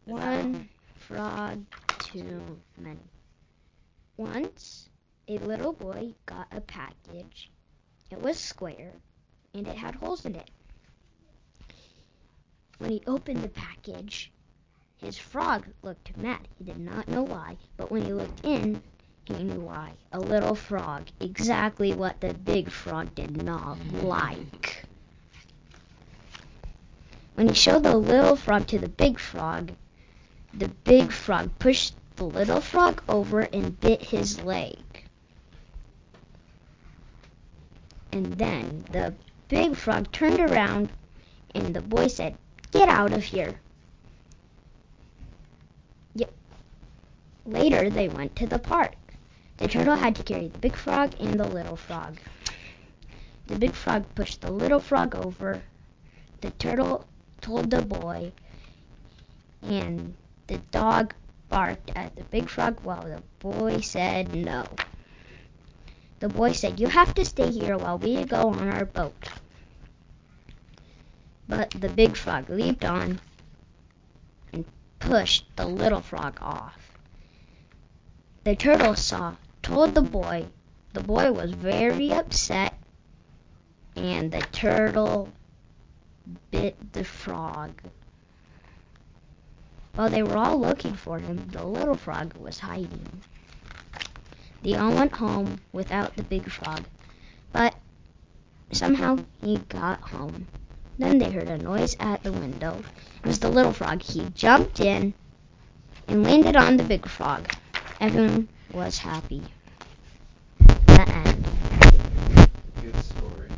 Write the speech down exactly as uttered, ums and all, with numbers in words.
One frog too many. Once, a little boy got a package. It was square, and it had holes in it. When he opened the package, his frog looked mad. He did not know why, but when he looked in, he knew why. A little frog, exactly what the big frog did not like. When he showed the little frog to the big frog, the big frog pushed the little frog over and bit his leg. And then the big frog turned around and the boy said, "Get out of here." Yep. Later they went to the park. The turtle had to carry the big frog and the little frog. The big frog pushed the little frog over. The turtle told the boy, and the dog barked at the big frog while the boy said no. The boy said, "You have to stay here while we go on our boat." But the big frog leaped on and pushed the little frog off. The turtle saw, told the boy. The boy was very upset, and the turtle bit the frog. While they were all looking for him, the little frog was hiding. They all went home without the big frog, but somehow he got home. Then they heard a noise at the window. It was the little frog. He jumped in and landed on the big frog. Everyone was happy. The end. Good story.